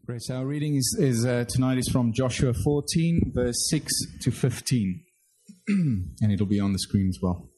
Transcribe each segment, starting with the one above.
Great. So our reading tonight is from Joshua 14, verse 6 to 15. And it'll be on the screen as well.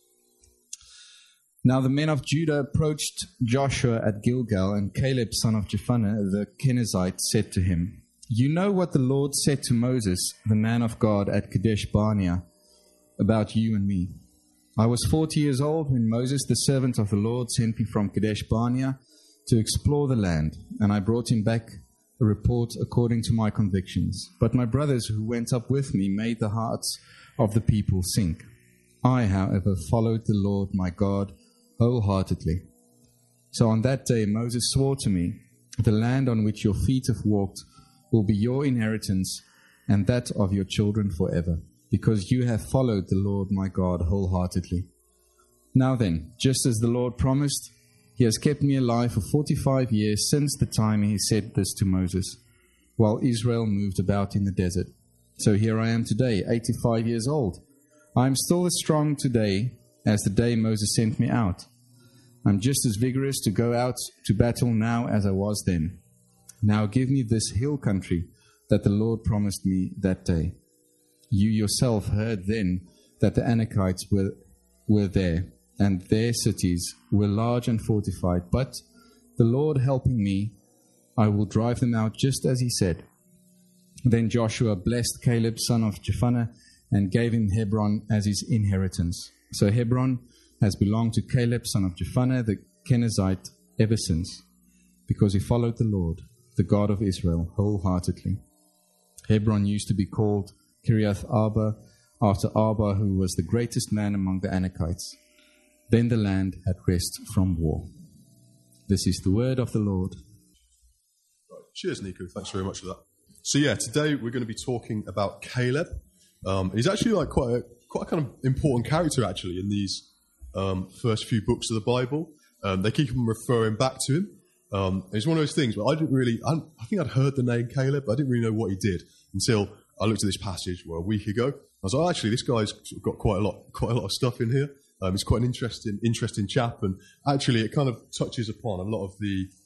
Now the men of Judah approached Joshua at Gilgal, and Caleb, son of Jephunneh, the Kenizzite, said to him, "You know what the Lord said to Moses, the man of God, at Kadesh Barnea, about you and me. I was 40 years old when Moses, the servant of the Lord, sent me from Kadesh Barnea to explore the land, and I brought him back a report according to my convictions. But my brothers who went up with me made the hearts of the people sink. I, however, followed the Lord my God wholeheartedly. So on that day Moses swore to me, the land on which your feet have walked will be your inheritance and that of your children forever, because you have followed the Lord my God wholeheartedly. Now then, just as the Lord promised, He has kept me alive for 45 years since the time He said this to Moses, while Israel moved about in the desert. So here I am today, 85 years old. I am still as strong today as the day Moses sent me out. I'm just as vigorous to go out to battle now as I was then. Now give me this hill country that the Lord promised me that day. You yourself heard then that the Anakites were there, and their cities were large and fortified. But the Lord helping me, I will drive them out just as He said." Then Joshua blessed Caleb, son of Jephunneh, and gave him Hebron as his inheritance. So Hebron has belonged to Caleb, son of Jephunneh, the Kenizzite, ever since, because he followed the Lord, the God of Israel, wholeheartedly. Hebron used to be called Kiriath Arba, after Arba, who was the greatest man among the Anakites. Then the land had rest from war. This is the word of the Lord. Right. Cheers, Nico. Thanks very much for that. So today we're going to be talking about Caleb. He's actually like quite a kind of important character actually in these first few books of the Bible. They keep on referring back to him. It's one of those things where I think I'd heard the name Caleb, but I didn't really know what he did until I looked at this passage a week ago. I was like, actually, this guy's sort of got quite a lot of stuff in here. He's quite an interesting chap, and actually, it kind of touches upon a lot of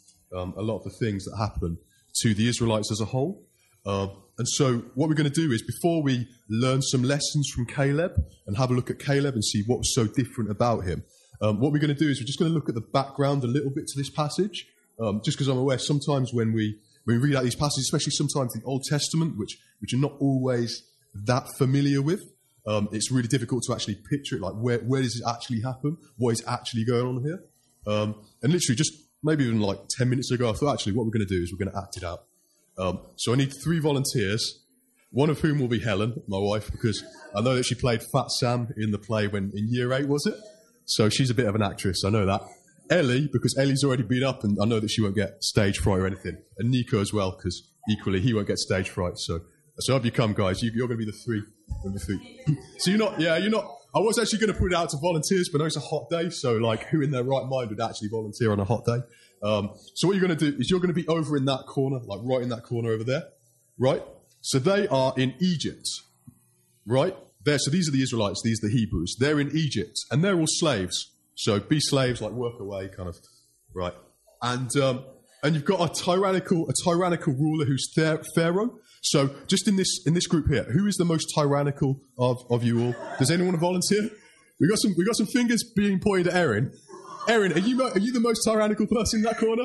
the things that happen to the Israelites as a whole. And so, what we're going to do is, before we learn some lessons from Caleb and have a look at Caleb and see what was so different about him, what we're going to do is we're just going to look at the background a little bit to this passage. Just because I'm aware sometimes when we read out these passages, especially sometimes the Old Testament, which you're not always that familiar with. It's really difficult to actually picture it, like where does it actually happen? What is actually going on here? And literally just maybe even like 10 minutes ago, I thought actually what we're going to do is we're going to act it out. So I need 3 volunteers, one of whom will be Helen, my wife, because I know that she played Fat Sam in the play in year 8, was it? So she's a bit of an actress, I know that. Ellie, because Ellie's already been up and I know that she won't get stage fright or anything. And Nico as well, because equally he won't get stage fright. So up you come, guys. You're going to be the 3. So you're not. I was actually going to put it out to volunteers, but no, it's a hot day. So who in their right mind would actually volunteer on a hot day? So what you're going to do is you're going to be over in that corner, right in that corner over there, right? So they are in Egypt, right? So these are the Israelites. These are the Hebrews. They're in Egypt, and they're all slaves. So be slaves, work away, kind of, right? And you've got a tyrannical ruler who's Pharaoh. So just in this group here, who is the most tyrannical of you all? Does anyone want to volunteer? We got some fingers being pointed at Erin. Erin, are you the most tyrannical person in that corner?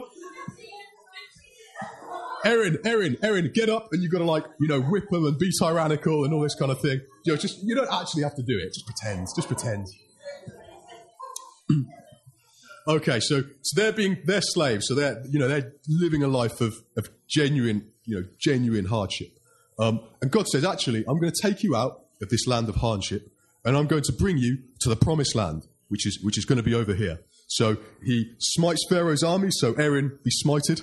Erin, get up and you've got to whip them and be tyrannical and all this kind of thing. You don't actually have to do it. Just pretend. Okay, so they're slaves, so they're living a life of genuine hardship. And God says, actually, I'm going to take you out of this land of hardship, and I'm going to bring you to the promised land, which is going to be over here. So He smites Pharaoh's army. So Erin, be smited.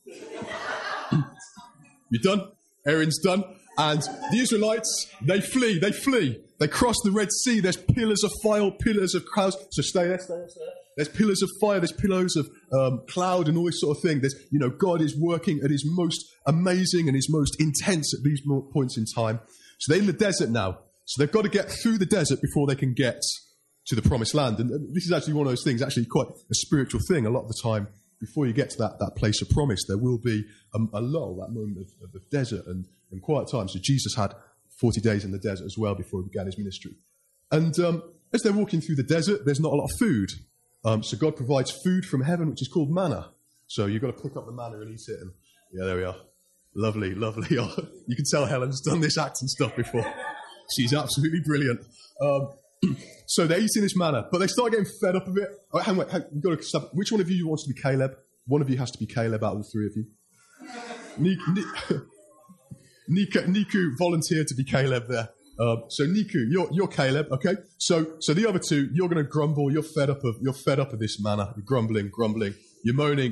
You done? Erin's done. And the Israelites, they flee. They cross the Red Sea. There's pillars of fire, pillars of clouds. So stay there. There's pillars of fire. There's pillars of cloud and all this sort of thing. There's, God is working at His most amazing and His most intense at these points in time. So they're in the desert now. So they've got to get through the desert before they can get to the promised land. And this is actually one of those things, actually quite a spiritual thing. A lot of the time before you get to that place of promise, there will be a lull, that moment of the desert and quiet time. So Jesus had 40 days in the desert as well before he began his ministry. And as they're walking through the desert, there's not a lot of food. So God provides food from heaven, which is called manna. So you've got to pick up the manna and eat it. And yeah, there we are. Lovely, lovely. You can tell Helen's done this acting stuff before. She's absolutely brilliant. So they're eating this manna, but they start getting fed up of it. Oh, hang on, we've got to stop. Which one of you wants to be Caleb? One of you has to be Caleb out of the three of you. Niku volunteered to be Caleb there. So Niku, you're Caleb, okay? So the other two, you're going to grumble. You're fed up of this manna. You're grumbling. You're moaning.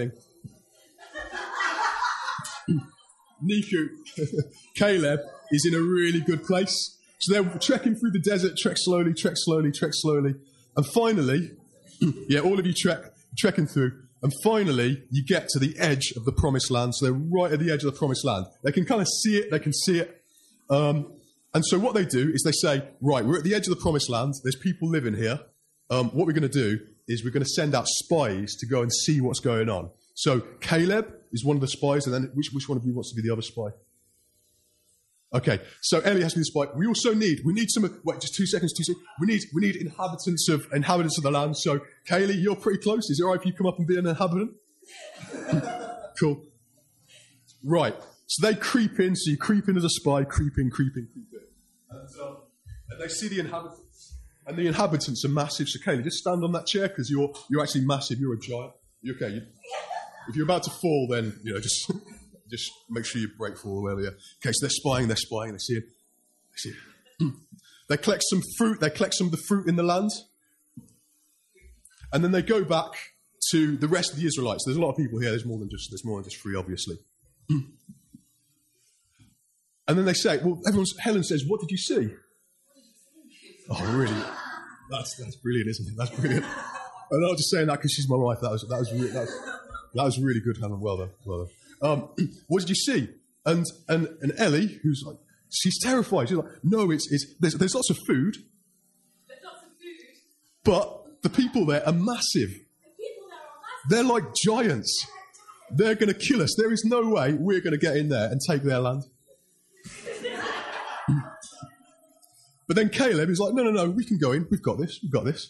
Niku, Caleb is in a really good place. So they're trekking through the desert, trek slowly. And finally, yeah, all of you trekking through. And finally, you get to the edge of the promised land. So they're right at the edge of the promised land. They can kind of see it. They can see it. And so what they do is they say, right, we're at the edge of the promised land. There's people living here. What we're going to do is we're going to send out spies to go and see what's going on. So Caleb is one of the spies. And then which one of you wants to be the other spy? Okay, so Ellie has to be the spy. We also need some. Wait, just 2 seconds. We need inhabitants of the land. So Kaylee, you're pretty close. Is it all right if you come up and be an inhabitant? Cool. Right. So they creep in. So you creep in as a spy. Creep in. And they see the inhabitants, and the inhabitants are massive. So Kaylee, just stand on that chair because you're actually massive. You're a giant. You okay? If you're about to fall, then just. Just make sure you break fall earlier. Okay, so they're spying, they see it. They collect some fruit, they collect some of the fruit in the land. And then they go back to the rest of the Israelites. There's a lot of people here, there's more than just 3, obviously. And then they say, Helen says, what did you see? Oh, really? That's brilliant, isn't it? That's brilliant. I'm not just saying that because she's my wife. That was really good, Helen. Well done. What did you see? And Ellie, who's like, she's terrified. She's like, no, there's lots of food. But the people there are massive. They're like giants. They're going to kill us. There is no way we're going to get in there and take their land. But then Caleb is like, no, we can go in. We've got this.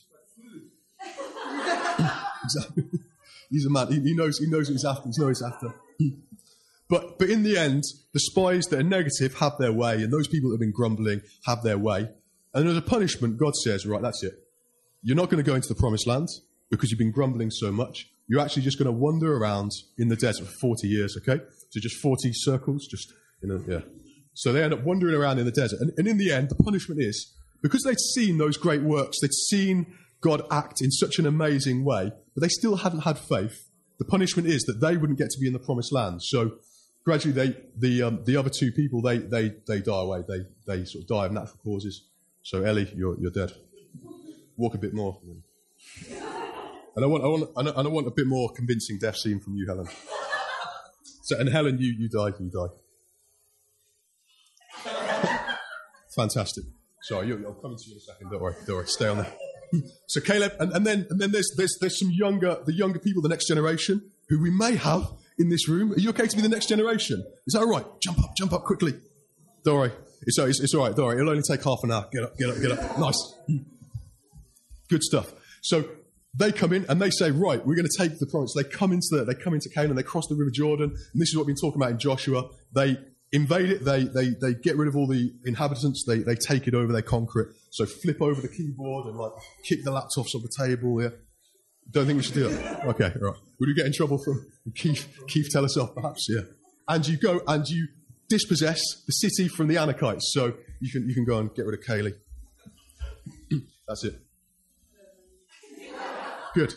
Exactly. He's a man. He knows what he's after. He knows what he's after. But in the end, the spies that are negative have their way, and those people that have been grumbling have their way. And as a punishment, God says, right, that's it. You're not going to go into the promised land because you've been grumbling so much. You're actually just going to wander around in the desert for 40 years, okay? So just 40 circles, yeah. So they end up wandering around in the desert. And in the end, the punishment is, because they'd seen those great works, they'd seen God act in such an amazing way, but they still hadn't had faith. The punishment is that they wouldn't get to be in the promised land. So gradually, the other two people they die away. They sort of die of natural causes. So Ellie, you're dead. Walk a bit more. And I want a bit more convincing death scene from you, Helen. So and Helen, you die. Fantastic. Sorry, I'll come to you in a second. Don't worry. Stay on there. So Caleb, and then there's some younger people, the next generation, who we may have in this room. Are you okay to be the next generation? Is that all right? Jump up quickly. Don't worry. It's all right. Don't worry. It'll only take half an hour. Get up. Nice. Good stuff. So they come in and they say, right, we're going to take the promise. They come into Canaan. They cross the River Jordan, and this is what we've been talking about in Joshua. They invade it. They get rid of all the inhabitants. They take it over. They conquer it. So flip over the keyboard and kick the laptops off the table. Yeah. Don't think we should do that. Okay, all right. Would we get in trouble from Keith? Tell us off, perhaps. Yeah. And you go and you dispossess the city from the Anakites. So you can go and get rid of Kaylee. That's it. Good.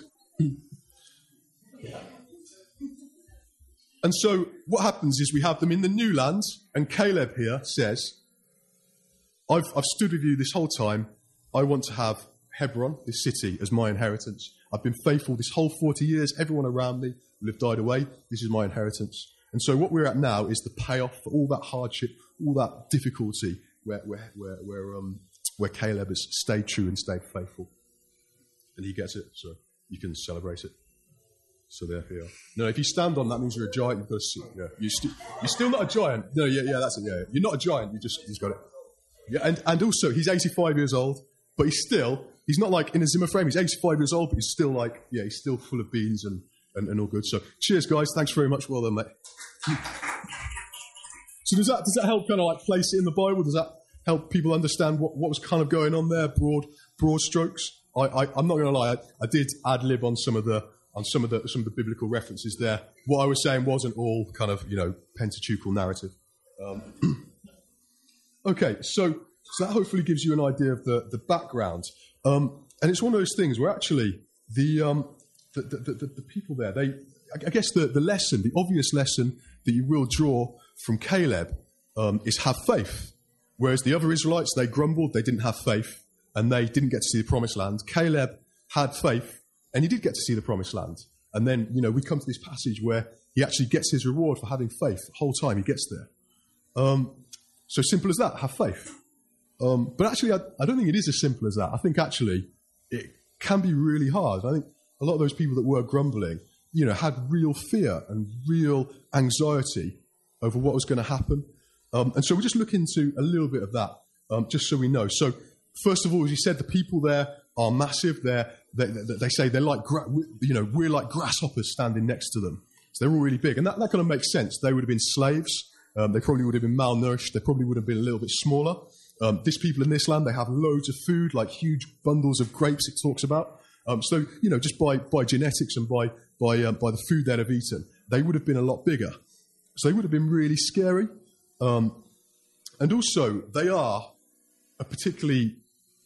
And so what happens is we have them in the new land, and Caleb here says, I've stood with you this whole time. I want to have Hebron, this city, as my inheritance. I've been faithful this whole 40 years. Everyone around me will have died away. This is my inheritance. And so what we're at now is the payoff for all that hardship, all that difficulty, where Caleb has stayed true and stayed faithful. And he gets it, so you can celebrate it. So there you are. No, if you stand on, that means you're a giant. You've got to sit. Yeah, you're still not a giant. No, yeah, that's it. Yeah, you're not a giant. He's got it. Yeah, and also he's 85 years old, but he's not like in a Zimmer frame. He's 85 years old, but he's still like, yeah, he's still full of beans and all good. So cheers, guys. Thanks very much. Well done, mate. So does that help kind of like place it in the Bible? Does that help people understand what was kind of going on there? Broad strokes. I'm not going to lie. I did ad lib on some of the biblical references there. What I was saying wasn't all kind of pentateuchal narrative. Okay, so that hopefully gives you an idea of the background. And it's one of those things where actually the people there, I guess the lesson, the obvious lesson that you will draw from Caleb is have faith. Whereas the other Israelites, they grumbled, they didn't have faith, and they didn't get to see the promised land. Caleb had faith, and he did get to see the promised land. And then, we come to this passage where he actually gets his reward for having faith the whole time he gets there. So simple as that, have faith. But actually, I don't think it is as simple as that. I think actually it can be really hard. I think a lot of those people that were grumbling, had real fear and real anxiety over what was going to happen. And so we'll just look into a little bit of that, just so we know. So first of all, as you said, the people there are massive. They say they're like, we're like grasshoppers standing next to them. So they're all really big. And that kind of makes sense. They would have been slaves. They probably would have been malnourished. They probably would have been a little bit smaller. These people in this land, they have loads of food, like huge bundles of grapes it talks about. So, just by genetics and by the food they'd have eaten, they would have been a lot bigger. So they would have been really scary. And also, they are a particularly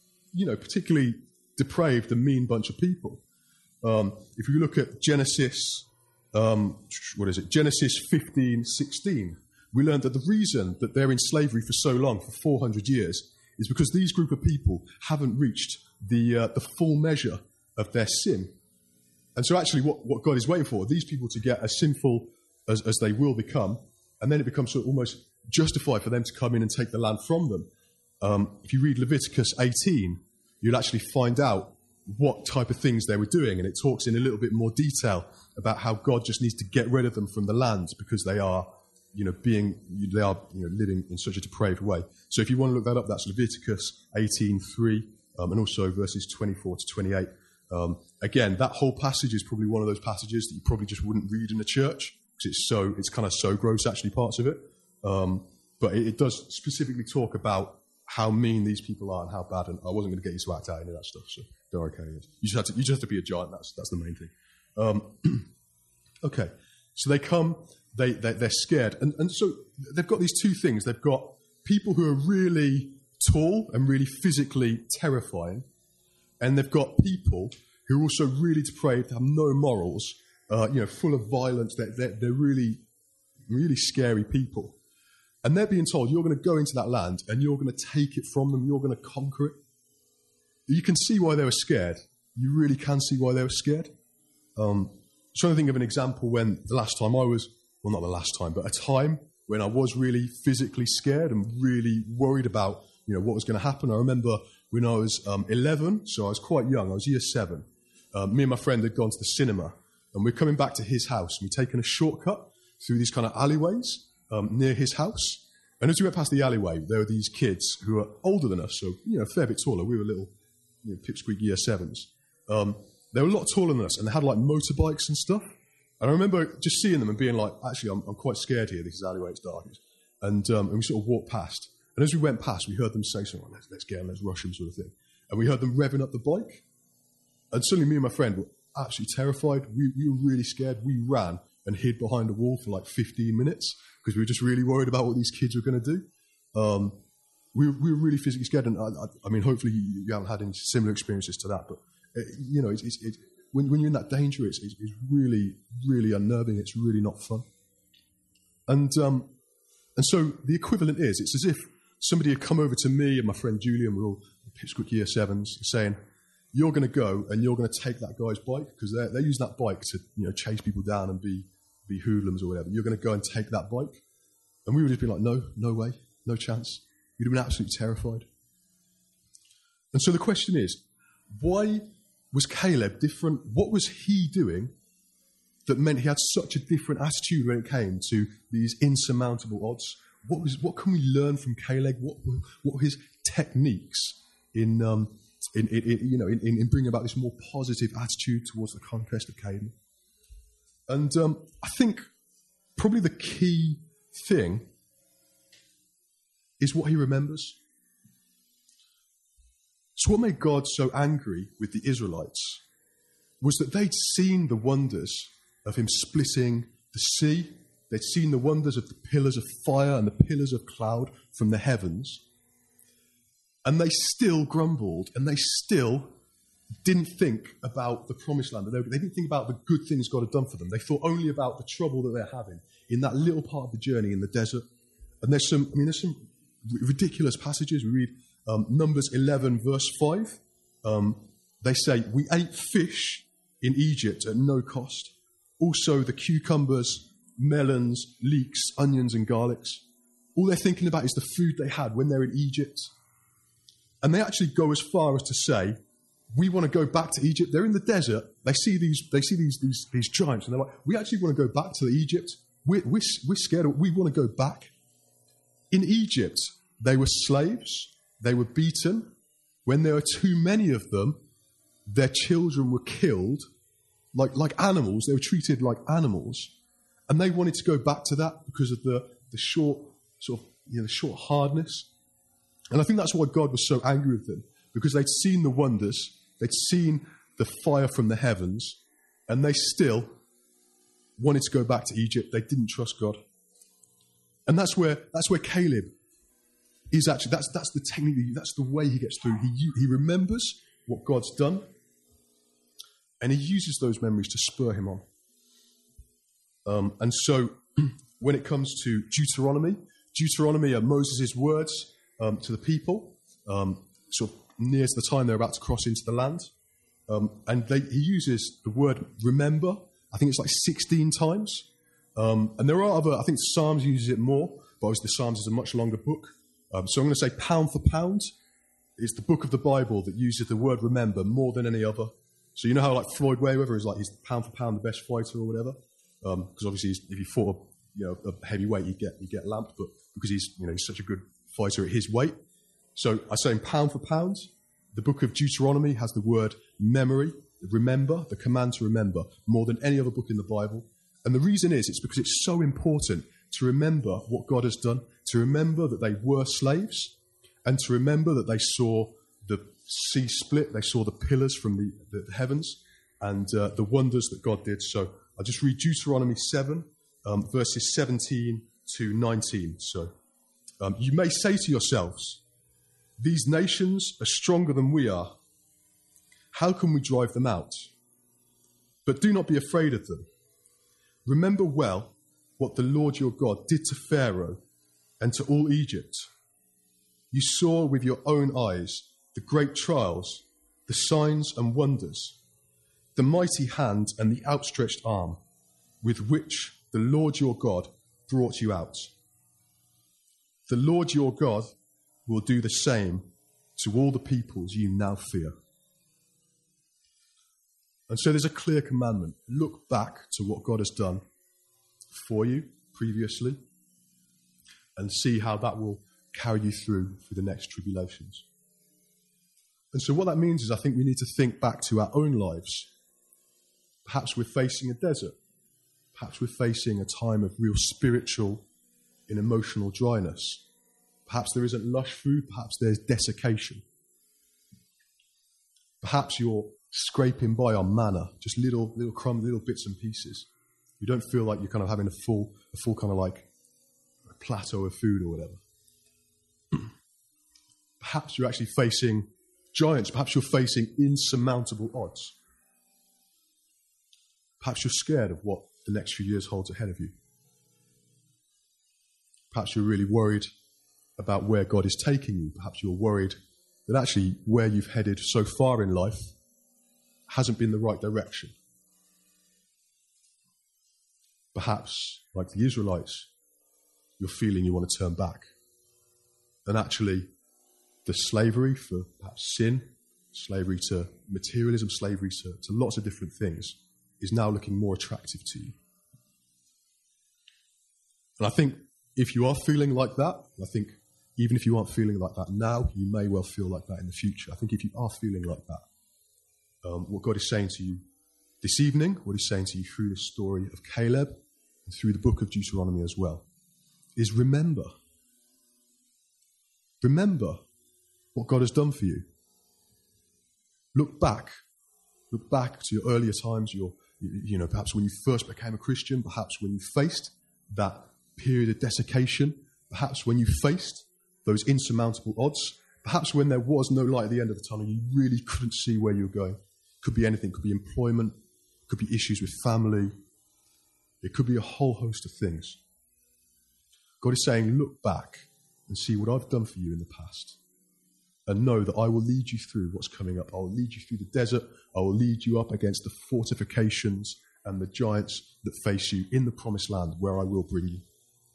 depraved and mean bunch of people. If you look at Genesis, Genesis 15:16, we learned that the reason that they're in slavery for so long, for 400 years, is because these group of people haven't reached the full measure of their sin. And so actually what God is waiting for, these people to get as sinful as they will become, and then it becomes sort of almost justified for them to come in and take the land from them. If you read Leviticus 18, you'll actually find out what type of things they were doing, and it talks in a little bit more detail about how God just needs to get rid of them from the land because they are living in such a depraved way. So if you want to look that up, that's Leviticus 18:3, and also verses 24 to 28. Again, that whole passage is probably one of those passages that you probably just wouldn't read in a church because it's kind of so gross, actually, parts of it. But it does specifically talk about how mean these people are and how bad. And I wasn't going to get you to act out any of that stuff, so don't worry, carry it. You just have to be a giant. That's the main thing. Okay, so they come. They're scared. And so they've got these two things. They've got people who are really tall and really physically terrifying, and they've got people who are also really depraved, have no morals, full of violence. They're really, really scary people. And they're being told, you're going to go into that land and you're going to take it from them, you're going to conquer it. You can see why they were scared. You really can see why they were scared. I'm trying to think of an example when the last time I was, well, not the last time, but a time when I was really physically scared and really worried about, what was going to happen. I remember when I was 11, so I was quite young, I was year 7. Me and my friend had gone to the cinema, and we're coming back to his house, and we'd taken a shortcut through these kind of alleyways near his house. And as we went past the alleyway, there were these kids who were older than us, so, a fair bit taller. We were little, pipsqueak year 7s. They were a lot taller than us, and they had, like, motorbikes and stuff. And I remember just seeing them and being like, actually, I'm quite scared here. This is alleyway, it's dark. And we sort of walked past. And as we went past, we heard them say something like, let's get them, let's rush them, sort of thing. And we heard them revving up the bike. And suddenly me and my friend were absolutely terrified. We were really scared. We ran and hid behind a wall for like 15 minutes because we were just really worried about what these kids were going to do. We were really physically scared. And I mean, hopefully you haven't had any similar experiences to that. But, when you're in that danger, it's really, really unnerving. It's really not fun. And so the equivalent is, it's as if somebody had come over to me and my friend Julian, we're all Pipsqueak year 7s, saying, you're going to go and you're going to take that guy's bike because they're using that bike to chase people down and be hoodlums or whatever. You're going to go and take that bike. And we would have been like, no way, no chance. We'd have been absolutely terrified. And so the question is, why was Caleb different? What was he doing that meant he had such a different attitude when it came to these insurmountable odds? What can we learn from Caleb? What were his techniques in bringing about this more positive attitude towards the conquest of Canaan? And I think probably the key thing is what he remembers. So what made God so angry with the Israelites was that they'd seen the wonders of him splitting the sea. They'd seen the wonders of the pillars of fire and the pillars of cloud from the heavens. And they still grumbled, and they still didn't think about the promised land. They didn't think about the good things God had done for them. They thought only about the trouble that they're having in that little part of the journey in the desert. And there's some ridiculous passages. We read Numbers 11, verse 5. They say, we ate fish in Egypt at no cost. Also the cucumbers, melons, leeks, onions and garlics. All they're thinking about is the food they had when they're in Egypt. And they actually go as far as to say, we want to go back to Egypt. They're in the desert. They see these giants, and they're like, we actually want to go back to Egypt. We're scared. We want to go back. In Egypt, they were slaves. They were beaten. When there were too many of them, their children were killed like animals. They were treated like animals, and they wanted to go back to that because of the short hardness. And I think that's why God was so angry with them, because they'd seen the wonders, they'd seen the fire from the heavens, and they still wanted to go back to Egypt. They didn't trust God. And that's where Caleb is actually, that's the technique, that's the way he gets through. He remembers what God's done, and he uses those memories to spur him on. And so when it comes to Deuteronomy are Moses' words to the people, sort of near to the time they're about to cross into the land. And he uses the word remember, I think it's like 16 times. And there are other, I think Psalms uses it more, but obviously the Psalms is a much longer book. So I'm going to say pound for pound is the book of the Bible that uses the word remember more than any other. So you know how like Floyd Mayweather is like, he's pound for pound the best fighter or whatever? Because obviously if he fought a heavyweight, he'd get lamped, but because he's such a good fighter at his weight. So I say in pound for pound, the book of Deuteronomy has the word memory, remember, the command to remember, more than any other book in the Bible. And the reason is, it's because it's so important to remember what God has done, to remember that they were slaves, and to remember that they saw the sea split, they saw the pillars from the heavens, and the wonders that God did. So I'll just read Deuteronomy 7, verses 17 to 19. So you may say to yourselves, these nations are stronger than we are. How can we drive them out? But do not be afraid of them. Remember well what the Lord your God did to Pharaoh and to all Egypt. You saw with your own eyes the great trials, the signs and wonders, the mighty hand and the outstretched arm with which the Lord your God brought you out. The Lord your God will do the same to all the peoples you now fear. And so there's a clear commandment. Look back to what God has done for you previously and see how that will carry you through the next tribulations. And so what that means is I think we need to think back to our own lives. Perhaps we're facing a desert. Perhaps we're facing a time of real spiritual and emotional dryness. Perhaps there isn't lush food. Perhaps there's desiccation. Perhaps you're scraping by on manna, just little crumbs, little bits and pieces. You don't feel like you're kind of having a full kind of like a plateau of food or whatever. Perhaps you're actually facing giants. Perhaps you're facing insurmountable odds. Perhaps you're scared of what the next few years holds ahead of you. Perhaps you're really worried about where God is taking you. Perhaps you're worried that actually where you've headed so far in life hasn't been the right direction. Perhaps, like the Israelites, you're feeling you want to turn back. And actually, the slavery for perhaps sin, slavery to materialism, slavery to lots of different things, is now looking more attractive to you. And I think if you are feeling like that, I think even if you aren't feeling like that now, you may well feel like that in the future. I think if you are feeling like that, what God is saying to you this evening, what he's saying to you through the story of Caleb and through the book of Deuteronomy as well, is remember. Remember what God has done for you. Look back. Look back to your earlier times, perhaps when you first became a Christian, perhaps when you faced that period of desiccation, perhaps when you faced those insurmountable odds, perhaps when there was no light at the end of the tunnel, you really couldn't see where you were going. It could be anything. It could be employment. It could be issues with family. It could be a whole host of things. God is saying, look back and see what I've done for you in the past. And know that I will lead you through what's coming up. I will lead you through the desert. I will lead you up against the fortifications and the giants that face you in the promised land where I will bring you.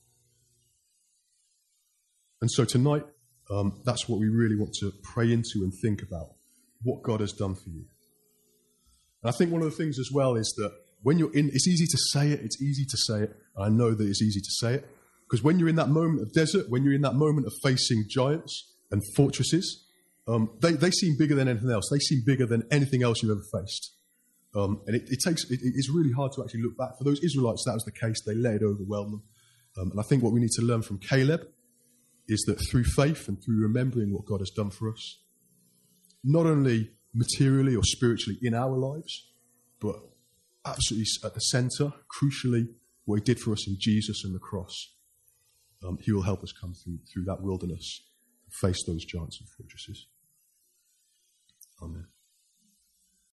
And so tonight, that's what we really want to pray into and think about, what God has done for you. And I think one of the things as well is that when you're in, it's easy to say it, and I know that it's easy to say it, because when you're in that moment of desert, when you're in that moment of facing giants and fortresses, they seem bigger than anything else. They seem bigger than anything else you've ever faced. And it's really hard to actually look back. For those Israelites, that was the case. They let it overwhelm them. And I think what we need to learn from Caleb is that through faith and through remembering what God has done for us, not only materially or spiritually in our lives, but absolutely at the centre, crucially, what he did for us in Jesus and the cross, he will help us come through that wilderness and face those giants and fortresses. Amen.